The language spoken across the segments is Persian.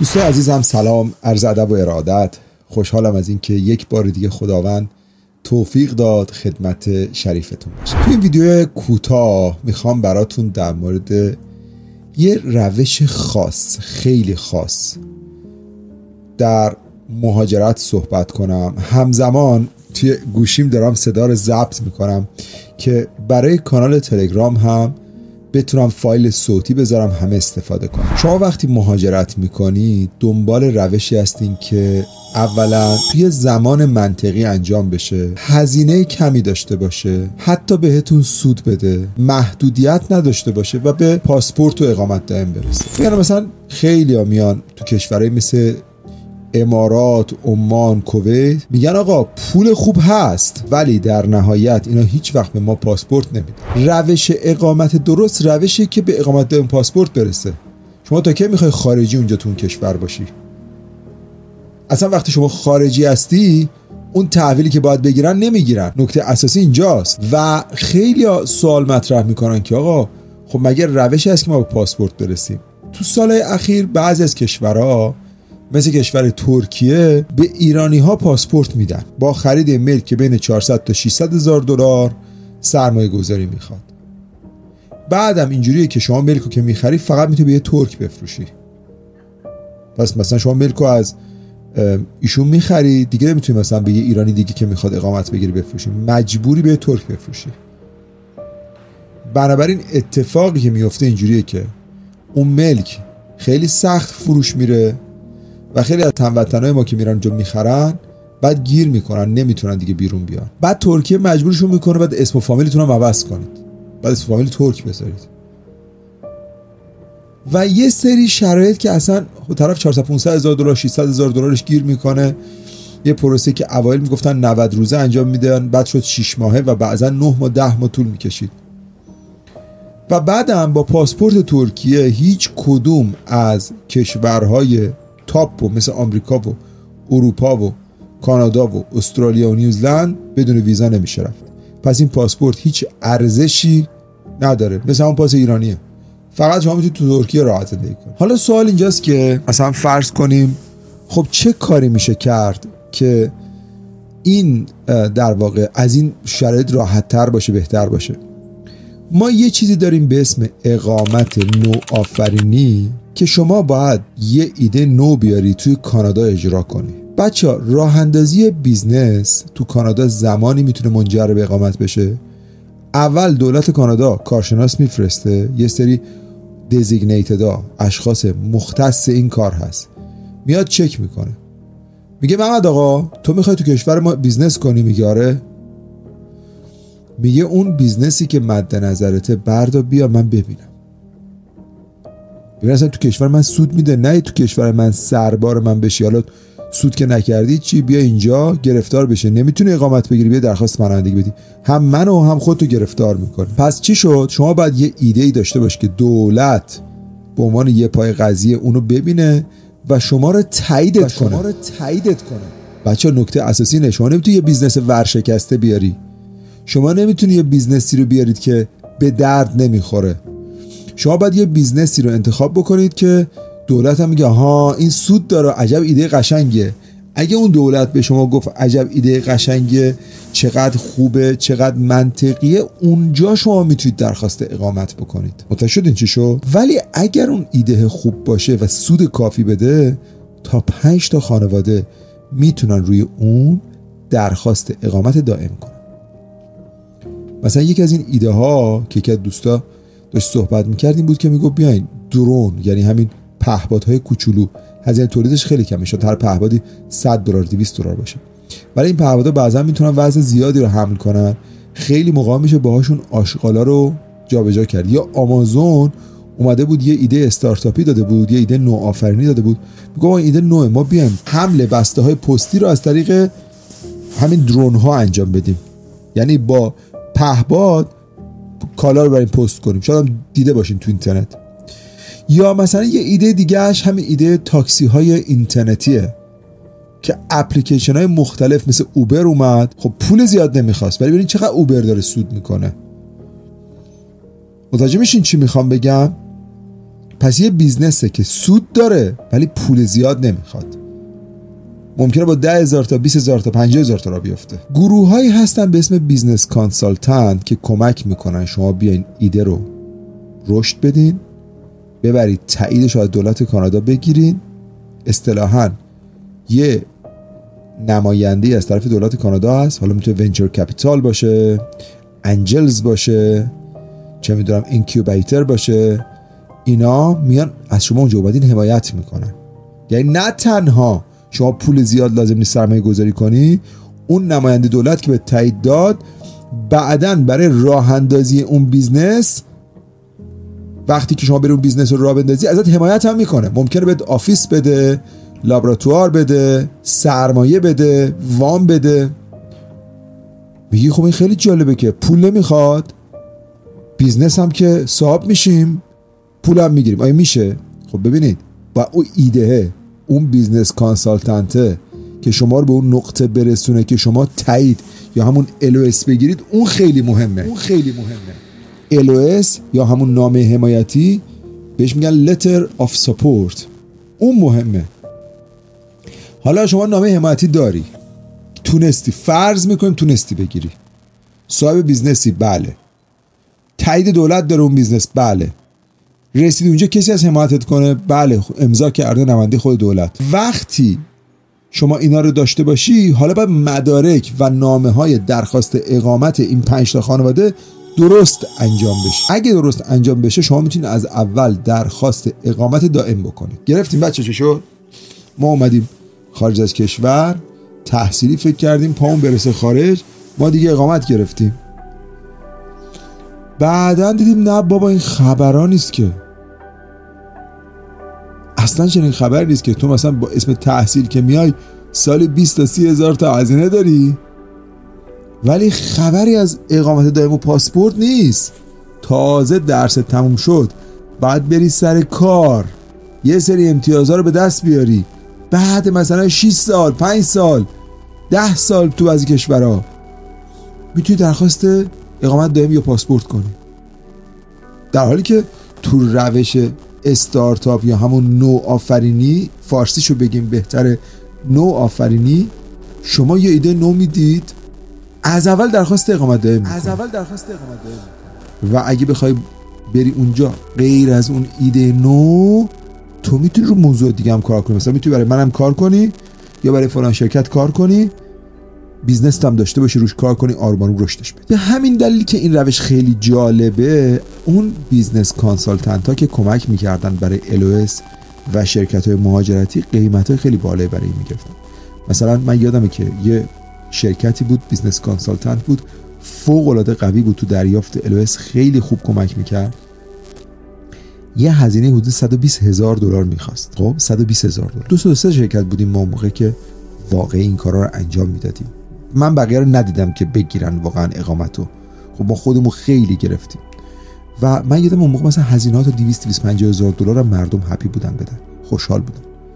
دوستان عزیزم سلام، عرض ادب و ارادت. خوشحالم از اینکه یک بار دیگه خداوند توفیق داد خدمت شریفتون باشه. توی این ویدیو کوتاه میخوام براتون در مورد یه روش خاص، خیلی خاص در مهاجرت صحبت کنم. همزمان توی گوشیم دارم صدا رو ضبط میکنم که برای کانال تلگرام هم بتونم فایل صوتی بذارم، همه استفاده کنم. شما وقتی مهاجرت میکنی دنبال روشی هستین که اولا توی زمان منطقی انجام بشه، هزینه کمی داشته باشه، حتی بهتون سود بده، محدودیت نداشته باشه و به پاسپورت و اقامت دائم برسه. یعنی مثلا خیلی ها میان تو کشورهای مثل امارات، عمان، کویت میگن آقا پول خوب هست ولی در نهایت اینا هیچ وقت به ما پاسپورت نمیدن. روش اقامت درست روشی که به اقامت دائم پاسپورت برسه. شما تا کی میخوای خارجی اونجا تو اون کشور باشی؟ اصلا وقتی شما خارجی هستی اون تحویلی که باید بگیرن نمیگیرن. نکته اساسی اینجاست و خیلی سوال مطرح میکنن که آقا خب مگه روشی هست که ما به پاسپورت برسیم؟ تو سالهای اخیر بعضی از کشورها مثل کشور ترکیه به ایرانی ها پاسپورت میدن با خرید ملک که بین 400 تا 600 هزار دلار سرمایه گذاری میخواد. بعدم اینجوریه که شما ملکو که میخری فقط میتونی به یه ترک بفروشی. پس مثلا شما ملکو از ایشون میخری دیگه نمیتونی مثلا به یه ایرانی دیگه که میخواد اقامت بگیری بفروشی، مجبوری به یه ترک بفروشی. بنابراین اتفاقی که میفته اینجوریه که اون ملک خیلی سخت فروش میره و خیلی از هموطنای ما که میرن اونجا میخرن بعد گیر میکنن، نمیتونن دیگه بیرون بیان. بعد ترکیه مجبورشون میکنه بعد اسم و فامیلتون رو عوض کنید، بعد اسم و فامیل ترک بذارید و یه سری شرایط که اصلا طرف 400 500 هزار دلار 600 هزار دلارش گیر میکنه. یه پروسه که اوایل میگفتن 90 روزه انجام میدن، بعد شد 6 ماهه و بعضا 9 ماه 10 ماه طول میکشید. و بعدم با پاسپورت ترکیه هیچ کدوم از کشورهای تاپ و مثل آمریکا و اروپا و کانادا و استرالیا و نیوزلند بدون ویزا نمیشه رفت. پس این پاسپورت هیچ ارزشی نداره، مثل همون پاس ایرانیه، فقط شما میتونید تو ترکیه راحت زندگی کنید. حالا سوال اینجاست که مثلا فرض کنیم خب چه کاری میشه کرد که این در واقع از این شرایط راحت تر باشه، بهتر باشه؟ ما یه چیزی داریم به اسم اقامت نوآفرینی که شما باید یه ایده نو بیاری توی کانادا اجرا کنی. بچه‌ها راه اندازی بیزنس تو کانادا زمانی میتونه منجر به اقامت بشه. اول دولت کانادا کارشناس میفرسته، یه سری دیزیگنیتدا، اشخاص مختص این کار هست، میاد چک میکنه، میگه محمد آقا تو میخوای تو کشور ما بیزنس کنی؟ میگه آره. میگه اون بیزنسی که مد نظرته بردار بیا من ببینم. ببین اصلا تو کشور من سود میده؟ نه تو کشور من سربار من بشی، حالا سود که نکردی چی؟ بیا اینجا گرفتار بشه، نمیتونی اقامت بگیری، بیا درخواست پناهندگی بدی، هم منو هم خودتو گرفتار میکنه. پس چی شد؟ شما باید یه ایده‌ای داشته باش که دولت به عنوان یه پای قضیه اونو ببینه و شما رو تاییدت کنه. بچه‌ها نکته اساسی اینه، شما نمیتونی یه بیزنس ورشکسته بیاری، شما نمیتونی یه بیزنسی رو بیارید که به درد نمیخوره. شما باید یه بیزنسی رو انتخاب بکنید که دولت هم میگه ها این سود داره، عجب ایده قشنگه. اگه اون دولت به شما گفت عجب ایده قشنگه، چقدر خوبه، چقدر منطقیه، اونجا شما میتونید درخواست اقامت بکنید. متوجه شدین چی شد؟ ولی اگر اون ایده خوب باشه و سود کافی بده، تا 5 تا خانواده میتونن روی اون درخواست اقامت دائم کنن. مثلا یکی از این ایده ها که یکی از دوستا داشت صحبت میکردیم بود که میگفت بیاین درون، یعنی همین پهپادهای کوچولو، هزینه تولیدش خیلی کمه، شاید هر پهپادی $100 $200 باشه، ولی این پهپادها بعضا میتونن وزن زیادی رو حمل کنن، خیلی موقع میشه باهاشون آشغالا رو جابجا کرد. یا آمازون اومده بود یه ایده استارتاپی داده بود، یه ایده نوآفرینی داده بود، میگه این ایده نوعه، ما بیایم حمل بسته های پستی رو از طریق همین درون ها انجام بدیم، یعنی با پهپاد کالا رو بریم پست کنیم. شاید هم دیده باشین تو اینترنت. یا مثلا یه ایده دیگهش همین ایده تاکسی های اینترنتیه که اپلیکیشن های مختلف مثل اوبر اومد. خب پول زیاد نمیخواست، ولی ببینید چقدر اوبر داره سود میکنه. متوجه میشین چی میخوام بگم؟ پس یه بیزنسه که سود داره ولی پول زیاد نمیخواد. ممکنه با 10,000 تا 20,000 تا 50,000 تا را بیفته. گروهایی هستن به اسم بیزنس کانسالتنت که کمک میکنن شما بیاین ایده رو رشد بدین، ببرید تاییدش از دولت کانادا بگیرین، اصطلاحاً یه نماینده از طرف دولت کانادا هست، حالا میتونه ونچر کپیتال باشه، انجلز باشه، چه میدونم اینکیوبیتر باشه، اینا میان از شما اونجا اومدین حمایت میکنن. یعنی نه تنها شما پول زیاد لازم نیست سرمایه گذاری کنی، اون نماینده دولت که به تایید داد بعداً برای راه اندازی اون بیزنس، وقتی که شما بری اون بیزنس رو راه بندازی ازت حمایت هم میکنه. ممکنه بهت آفیس بده، لابراتوار بده، سرمایه بده، وام بده. میگی خب این خیلی جالبه که پول نمیخواد، بیزنس هم که صاحب میشیم، پول هم میگیریم. آیا میشه؟ خب ببینید با اون ایده، اون بیزنس کانسالتنته که شما رو به اون نقطه برسونه که شما تایید یا همون LOS بگیرید، اون خیلی مهمه. LOS یا همون نامه حمایتی بهش میگن letter of support، اون مهمه. حالا شما نامه حمایتی داری، تونستی، فرض میکنیم تونستی بگیری، صاحب بیزنسی، بله، تایید دولت داره اون بیزنس، بله، رسید اونجا کسی از حمایتت کنه، بله، امضا کرده نماینده خود دولت. وقتی شما اینا رو داشته باشی، حالا باید مدارک و نامه های درخواست اقامت این 5 تا خانواده درست انجام بشه. اگه درست انجام بشه شما میتونید از اول درخواست اقامت دائم بکنید. گرفتیم بچه چه شد؟ ما اومدیم خارج از کشور، تحصیلی فکر کردیم پامون برسه خارج، ما دیگه اقامت گرفتیم. بعدن دیدیم نه بابا این خبرها نیست که، اصلا چنین خبر نیست که تو مثلا با اسم تحصیل که میای سال 20 تا 30,000 تا هزینه داری، ولی خبری از اقامت دائم و پاسپورت نیست. تازه درس تموم شد، بعد بری سر کار، یه سری امتیازها رو به دست بیاری، بعد مثلا 6 سال 5 سال 10 سال تو بعضی کشورها میتونی درخواست اقامت دائم یا پاسپورت کنی، در حالی که تو روش استارتاپ یا همون نوآفرینی، فارسیشو بگیم بهتره، نوآفرینی، شما یه ایده نو میدید، از اول درخواست اقامت دائم و اگه بخوای بری اونجا غیر از اون ایده نو، تو میتونی رو موضوع دیگه هم کار کنی. مثلا میتونی برای منم کار کنی یا برای فلان شرکت کار کنی، بیزنس هم داشته باشی، روش کار کنی، آروم آروم رشدش بدی. به همین دلیل که این روش خیلی جالبه، اون بیزنس کانسالتنت ها که کمک میکردن برای LOS و شرکت های مهاجرتی قیمت های خیلی بالایی برای این میگرفتن. مثلا من یادمه که یه شرکتی بود، بیزنس کانسالتنت بود، فوق العاده قوی بود، تو دریافت LOS خیلی خوب کمک میکرد. یه هزینه حدود $120,000 میخواست. خب $120,000. 2-3 شرکت بودیم ما موقع که واقعا این کارا رو انجام میدادیم. من بقیه رو ندیدم که بگیرن واقعا اقامتو، خب ما خودمون خیلی گرفتیم و من یادم اون موقع مثلا هزینه‌ها تا $200,000-250,000 مردم هپی بودن بدن، خوشحال بودن.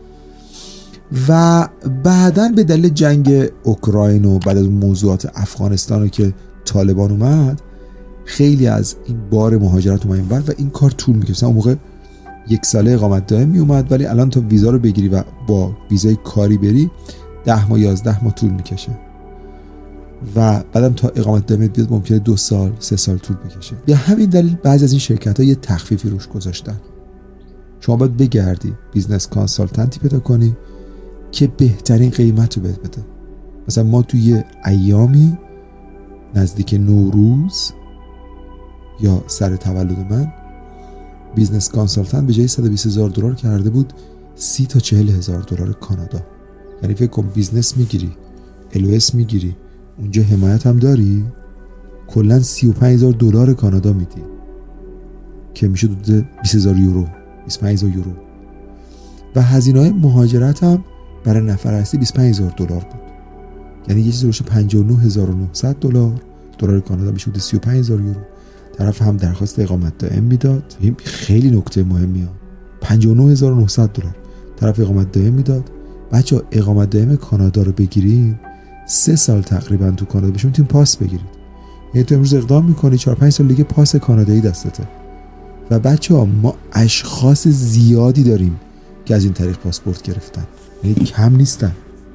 و بعداً به دلیل جنگ اوکراین و بعد از موضوعات افغانستان که طالبان اومد، خیلی از این بار مهاجرت اومد اینور و این کار طول می‌کشید. اون موقع 1 ساله اقامت دائم میومد، ولی الان تا ویزا رو بگیری و با ویزای کاری بری 10 ماه 11 ماه طول میکشه و بعدم تا اقامت دائم بیاد ممکنه 2 سال 3 سال طول بکشه. به همین دلیل بعضی از این شرکت‌ها یه تخفیفی روش گذاشتن. شما باید بگردی بیزنس کانسالتنتی پیدا کنی که بهترین قیمت رو بده. مثلا ما توی ایامی نزدیک نوروز یا سر تولد من، بیزنس کانسالتنت به جای $120,000 کرده بود $30,000 تا $40,000 کانادا. یعنی فکر کن بیزنس میگیری، LOS میگیری، اونجا حمایت هم داری، کلا $35,000 کانادا میدی که میشه حدود €20,000 €25,000 و هزینه‌های مهاجرت هم برای نفر هستی $25,000 بود. یعنی یه چیزی روش $59,900 دلار کانادا میشه حدود €35,000. طرف هم درخواست اقامت دائم میداد. این خیلی نکته مهمیه. $59,900 طرف اقامت دائم میداد. بچه‌ها اقامت دائم کانادا رو بگیرین 3 سال تقریبا تو کانادا بشه میتونین پاس بگیرید. یعنی تو امروز اقدام میکنی 4-5 سال دیگه پاس کانادایی دستته. و بچه‌ها ما اشخاص زیادی داریم که از این طریق پاسپورت گرفتن، یعنی کم نیستن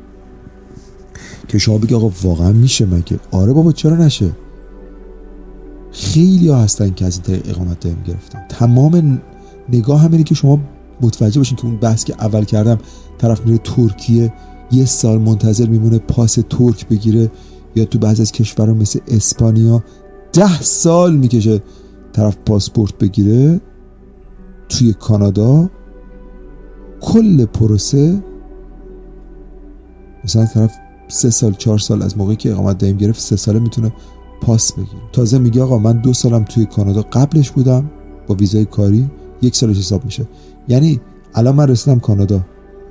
که شما بگی آقا واقعا میشه مگه؟ آره بابا چرا نشه. خیلی ها هستن که از این طریق اقامت دائم گرفتن. تمام نگاه هم اینه که شما متوجه باشین که اون بحث که اول کردم، طرف میره ترکیه 1 سال منتظر میمونه پاس ترک بگیره، یا تو بعضی از کشورها مثل اسپانیا 10 سال میکشه طرف پاسپورت بگیره. توی کانادا کل پروسه مثلا طرف 3 سال 4 سال از موقعی که اقامت دائم گرفت 3 ساله میتونه پاس بگیره. تازه میگه آقا من 2 سالم توی کانادا قبلش بودم با ویزای کاری، 1 سالش حساب میشه. یعنی الان من رسیدم کانادا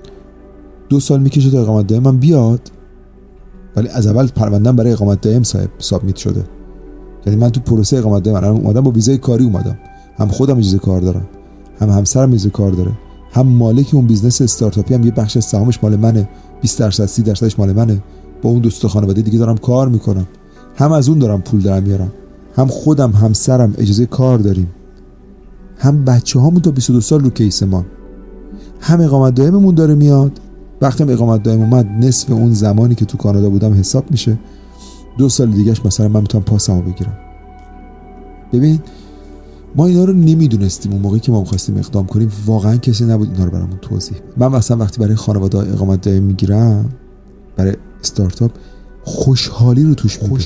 2 سال میکشه تا اقامت دائمم بیاد، ولی از اول پرونده‌ام برای اقامت دائم سابمیت شده. یعنی من تو پروسه اقامت دائم اومدم با ویزای کاری اومدم، هم خودم اجازه کار دارم، هم همسرم اجازه کار داره، هم مالک اون بیزنس استارتاپی هم یه بخش از سهامش مال منه، 20% 30%ش مال منه، با اون دوست خانواده دیگه دارم کار میکنم، هم از اون دارم پول درم میارم، هم خودم همسرم اجازه کار داریم، هم بچه‌هامون تا 22 سال رو کیس ما، هم اقامت دائممون داره میاد. وقتی اقامت دائم اومد نصف اون زمانی که تو کانادا بودم حساب میشه، 2 سال دیگهش مثلا من میتونم پاسمو بگیرم. ببین ما اینا رو نمیدونستیم اون موقعی که ما می‌خواستیم اقدام کنیم، واقعا کسی نبود اینا رو برامون توضیح بده. من مثلا وقتی برای خانواده اقامت دائم میگیرم برای استارتاپ خوشحالی رو توش میبینم.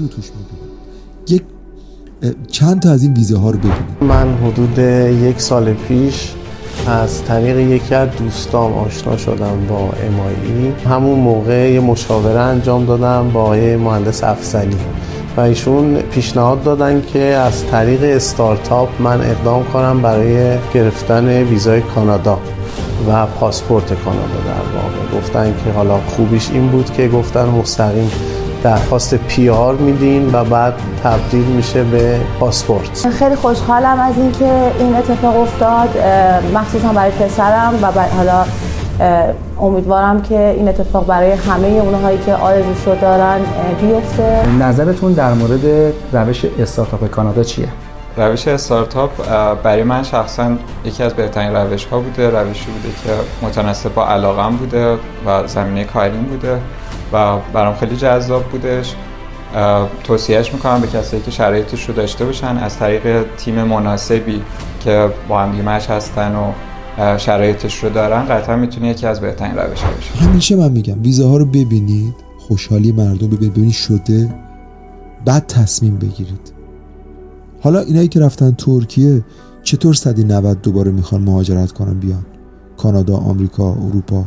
یک چند تا از این ویزه ها رو ببینید. من حدود 1 سال پیش از طریق یکی از دوستام آشنا شدم با MIE. همون موقع یه مشاوره انجام دادم با آقای مهندس افضلی و ایشون پیشنهاد دادن که از طریق استارتاپ من اقدام کنم برای گرفتن ویزای کانادا و پاسپورت کانادا. در واقع گفتن که حالا خوبیش این بود که گفتن مستقیم درخواست PR میدین و بعد تبدیل میشه به پاسپورت. خیلی خوشحالم از اینکه این اتفاق افتاد، مخصوصا برای پسرم و حالا امیدوارم که این اتفاق برای همه اونهایی که آرزوشو دارن بیفته. نظرتون در مورد روش استارتاپ کانادا چیه؟ روش استارتاپ برای من شخصا یکی از بهترین روش‌ها بوده، روشی بوده که متناسب با علاقه‌ام بوده و زمینه کاریم بوده و برام خیلی جذاب بودش. توصیهش میکنم به کسایی که شرایطش رو داشته باشن، از طریق تیم مناسبی که با هم دیمش هستن و شرایطش رو دارن، قطعا میتونه یکی از بهترین روش‌ها باشه. همیشه من میگم ویزاها رو ببینید، خوشحالی مردم ببینید شده، بعد تصمیم بگیرید. حالا اینایی که رفتن ترکیه چطور 190 دوباره میخوان مهاجرت کنن بیان کانادا، آمریکا، اروپا؟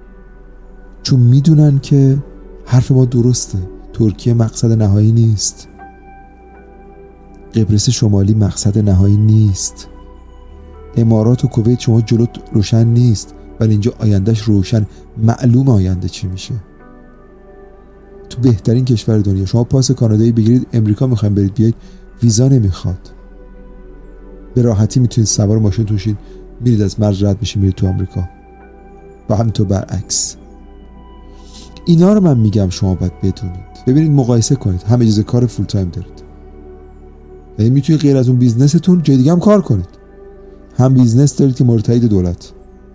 چون میدونن که حرف ما درسته، ترکیه مقصد نهایی نیست، قبرس شمالی مقصد نهایی نیست، امارات و کویت شما جلوت روشن نیست، ولی اینجا آیندهش روشن، معلوم آینده چی میشه. تو بهترین کشور دنیا شما پاس کانادایی بگیرید، امریکا میخوایم برید بیاید، ویزا نمیخواد، به راحتی میتونید سوار ماشین توشید میرید از مرز رد میشید میرید تو آمریکا، و همینطور برعکس. اینا رو من میگم شما باید بدونید. ببینید مقایسه کنید، هم اجازه کار فول تایم دارید، یعنی میتونید غیر از اون بیزنستون جای دیگه هم کار کنید، هم بیزنس دارید که مورد تایید دولت.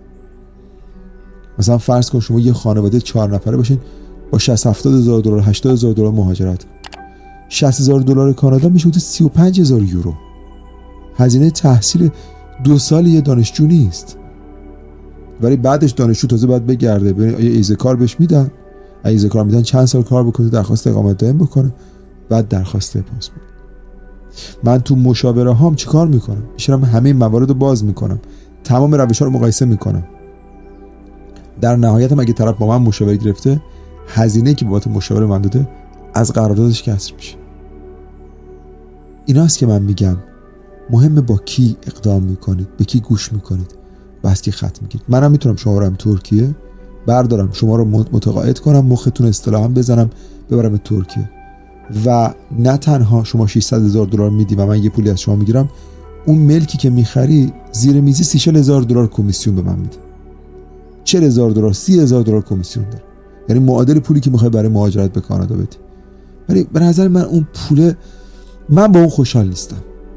مثلا فرض کن شما یه خانواده 4 نفره باشین با 60,000 $70,000 $80,000 مهاجرت کنید، $60,000 کانادا میشه 35,000 یورو. هزینه تحصیل 2 سال یه دانشجو نیست، ولی بعدش دانشجو تازه باید بگرده ببین آیا ایزه کار بهش میدن، ایزه کار میدن چند سال کار بکنه، درخواست اقامت دائم بکنه، بعد درخواست پاسپورت. من تو مشاوره هام چیکار میکنم؟ میشم همه موارد رو باز میکنم، تمام روش‌ها رو مقایسه میکنم. در نهایت هم اگه طرف با من مشاوره گرفته، هزینه‌ای که بابت مشاوره من داده از قراردادش کسر میشه. ایناست که من میگم مهمه با کی اقدام میکنید، به کی گوش میکنید، بس که خط میگیرید. منم میتونم شما رو هم ترکیه بردارم، شما رو متقاعد کنم، مختون اصطلاحاً بزنم ببرم ترکیه، و نه تنها شما $600,000 میدی و من یه پولی از شما میگیرم، اون ملکی که میخری زیر میزی $30,000 کمیسیون به من میده، $40,000 $30,000 کمیسیون داره، یعنی معادل پولی که میخوای برای مهاجرت به کانادا بدی. ولی به نظر من اون پوله، من با اون خوشحال نیستم.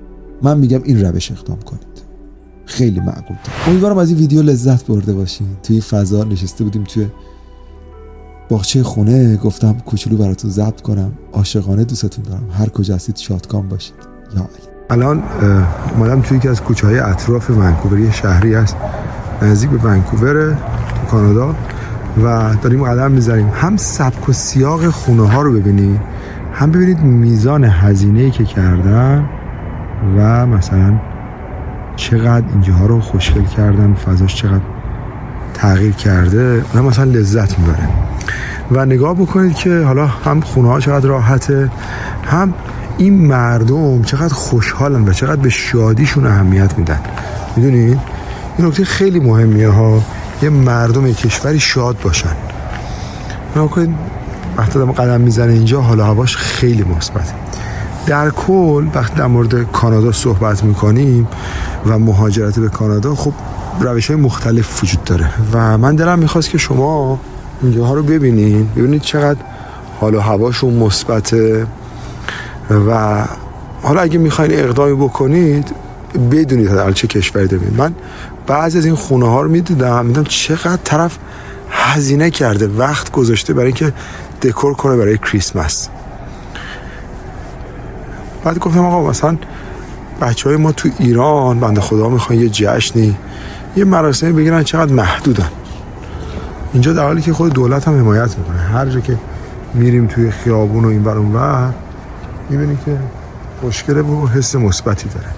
من میگم این روش اقدام کنید، خیلی معقول تر. امیدوارم از این ویدیو لذت برده باشین. توی فضا نشسته بودیم توی باغچه خونه، گفتم کوچولو براتون ضبط کنم. عاشقانه دوستتون دارم، هر کجا هستید شادکام باشید. یا علی. الان اومدم توی یکی از کوچه‌های اطراف ونکوور، یه شهری هست نزدیک به ونکوور تو کانادا و داریم قدم میزنیم. هم سبک و سیاق خونه ها رو ببینید، هم ببینید میزان هزینه‌ای که کردن و مثلا چقدر اینجاها رو خوشگل کردن، فضاش چقدر تغییر کرده. من مثلا لذت میبره و نگاه بکنید که حالا هم خونه ها چقدر راحته، هم این مردم چقدر خوشحالن و چقدر به شادیشون اهمیت میدن. میدونید این نکته خیلی مهمیه ها، یه مردم یه کشوری شاد باشن. نگاه کنید وقتی آدم قدم میزنه اینجا حالا هواش خیلی مثبته. در کل وقتی در مورد کانادا صحبت میکنیم و مهاجرت به کانادا، خب روش‌های مختلف وجود داره و من دلم میخواست که شما اینجاها رو ببینید چقدر حال و هواشون مثبته و حالا اگه میخواین اقدامی بکنید بدونید حالا چه کشوری دارید. من بعضی از این خونه ها رو میدیدم چقدر طرف هزینه کرده، وقت گذاشته برای اینکه دکور کنه برای کریسمس. بعد گفتم آقا مثلا بچهای ما تو ایران بنده خدا میخوان یه جشنی، یه مراسمی بگیرن، چقدر محدودن. اینجا در حالی که خود دولت هم حمایت میکنه، هر جا که میریم توی خیابون و این ور اون ور میبینی که خوشگله و حس مثبتی داره.